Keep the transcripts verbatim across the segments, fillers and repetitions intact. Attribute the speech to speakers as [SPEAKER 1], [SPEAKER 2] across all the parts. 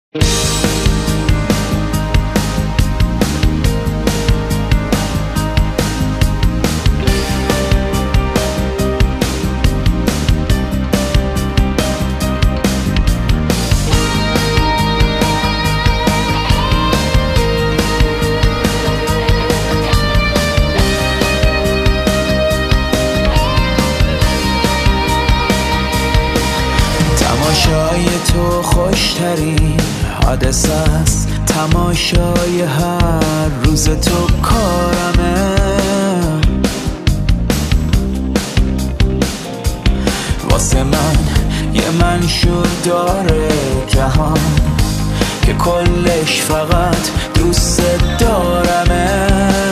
[SPEAKER 1] تماشای تو خوشترین حادثه است، تماشای هر روز تو کارمه. واسه من یه منشور داره جهان که کلش فقط دوست دارمه.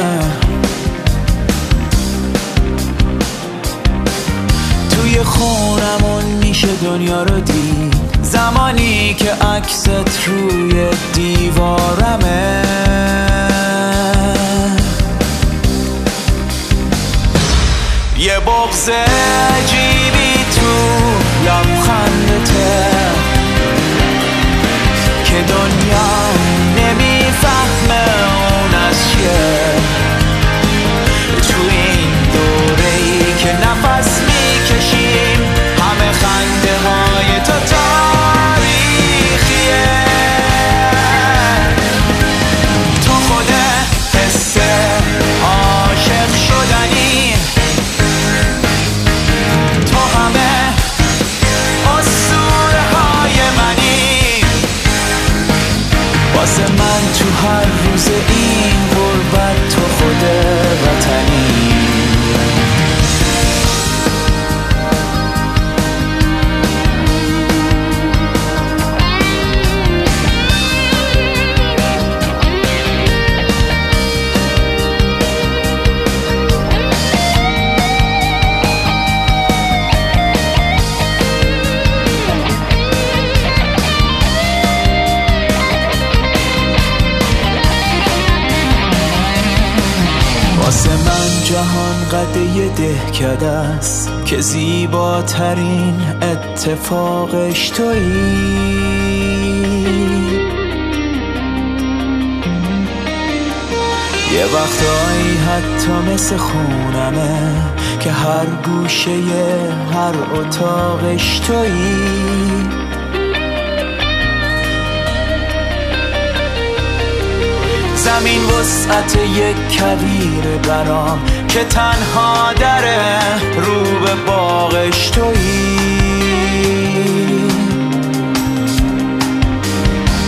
[SPEAKER 1] توی خونمون میشه دنیا رو دید زمانی که عکست روی دیوارمه. یه بغض عجیبی تو لبخندته که دنیا نمیفهمه اون از چیه. تو این دوره‌ای که نفس میکشیم همه خنده های تو تاریخیه. تو خود حس عاشق شدنی، تو همه اسطوره های منی. واسه من تو هر روز این غربت تو خود وطنی. واسه من جهان قد یه دهکده است که زیباترین اتفاقش تویی. یه وقتایی حتی مثل خونمه که هر گوشه هر اتاقش تویی. زمین وسعت یک کویر برام که تنها دره رو به باغش تویی.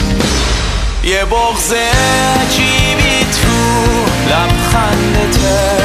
[SPEAKER 1] یه بغض عجیبی تو لبخندته